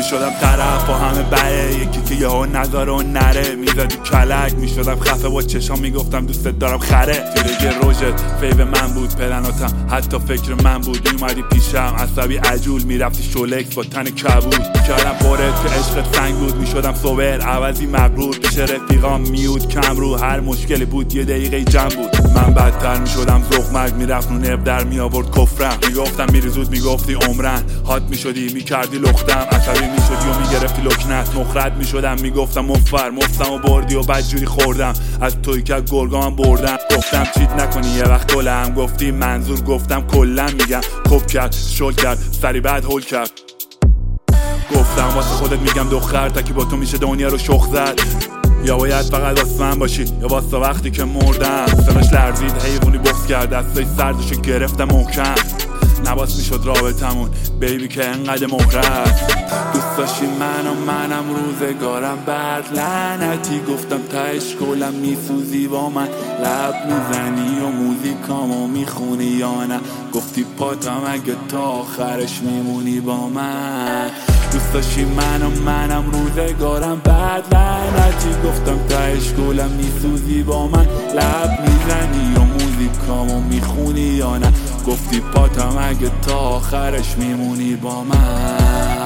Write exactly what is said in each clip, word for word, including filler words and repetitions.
میشدم طرف با همه بله، یکی که یهو نذاره و نره میزدی کلک، میشدم خفه با چشام میگفتم دوستت دارم خره. تیرگی روژت فیو من بود، پلناتم حتی فکر من بود، میومدی پیشم عصبی عجول، میرفتی شولکس با تن کبود، کردم پرت که عشقت سنگ بود، میشدم صبر عوضی مغرور، پیش رفیقام میود کم رو، هر مشکلی بود یه دقیقه جمع بود. من بدتر میشدم ذوق مرگ میرفت نونب در میآورد کفرم، میگفتم میری زود میگفتی عمرن، هات میشدی میکردی لختم، عصبی میشدی و میگرفتی لکنت، مخرد میشدم میگفتم مفر مفتم و بردی و بدجوری خوردم، از توی که گرگام بردم، گفتم چیت نکنی یه وقت گلم، گفتی منظور گفتم کلا میگم، کپ کرد شل کرد سری بعد هول کرد، گفتم واسه خودت میگم دختر تکی با تو میشه دنیا رو شخ زد، یا باید فقط واسه من باشی یا واسه وقتی که مردم. سرش لرزید حیوانی بغض کرد، دستای سردشو گرفتم محکم، نباس میشد رابطمون بیبی که انقدر مهرست، دوست داشتی من و منم روزگارم بعد لعنتی، گفتم تهش کلم میسوزی با من، لب میزنی و موزیکامو میخونی یا نه، گفتی پاتم اگه تا آخرش میمونی با من، دوست داشتی من و منم روزگارم بعد لعنتی، گفتم تهش کلم میسوزی با من، لب میزنی و موزیکامو میخونی یا نه، گفتی پاتم اگه تا آخرش میمونی با من.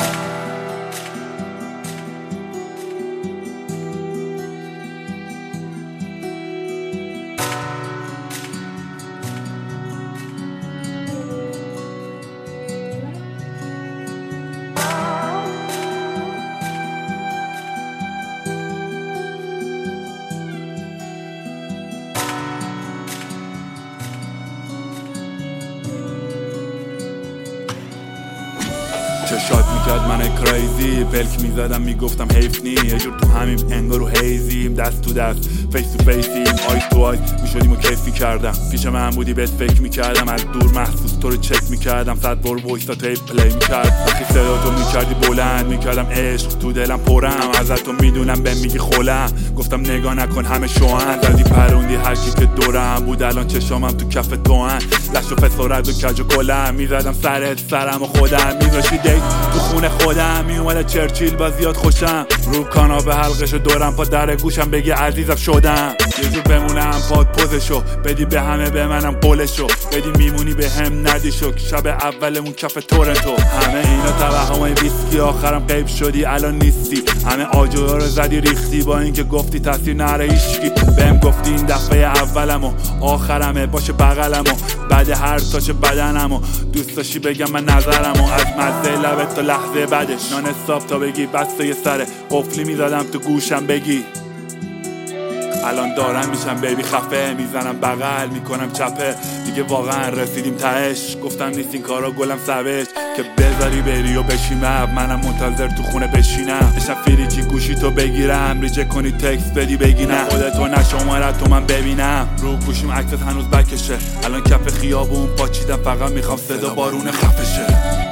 چشات میکرد من کریزی، پلک میزدم میگفتم حیف نی، یه جور تو همیم انگار رو هیزیم، دست تو دست فیس تو فیسیم، آیز تو آیز میشدیم و کیف میکردم، پیش من بودی بهت فکر میکردم، از دور محسوس تو رو چک میکردم، صد بار وایستا تیپ پلی میکرد، وقتی صدا تو میکردی بلند میکردم عشق تو دلم پرم، ازت تو میدونم به میگی خولم، گفتم نگاه نکن همه شوهن، زدی پروندی هرکی که دورم بود، الان چشامم تو کف توهن، لش و فسارت و کج و کلم، میزدم سرت سرم و خودم، میذاشی دیت تو خونه خودم، میومده چرچیل با زیاد خوشم، رو کاناپه حلقشو دورم پا در گوشم بگی عزیزم شدم، یه جور بمونم پاد پوزشو بدی به همه به منم قولشو بدی، میمونی به هم ندی شک، شب اولمون کف تورنتو، همه اینا توهمای ویسکی، آخرم غیب شدی الان نیستی، همه آجرها رو زدی ریختی، با اینکه گفتی تاثیر نره هیچکی، بهم گفتی این دفعه اولمو آخرمه باشه بغلمو، بعد هر تاچ بدنمو دوست داشتی بگم من نظرمو، از مزه لبت تا لحظه بعدش نان استاپ تا بگی بسته یه سره قفلی میزدم تو گوشم بگی، الان دارم میشم بیبی خفه، میزنم بغل میکنم چپه، دیگه واقعا رسیدیم تهش، گفتم نیست این کارا گلم سوش که بذاری بری و بشیمم، منم منتظر تو خونه بشینم، بشم فریجی گوشی تو بگیرم، ریجه کنی تکست بدی بگی نه خودتو نه شمارت تو من ببینم، رو گوشیم عکست هنوز بکشه، الان کف خیابون پاچیدم، فقط میخوام صدا بارون خفشه.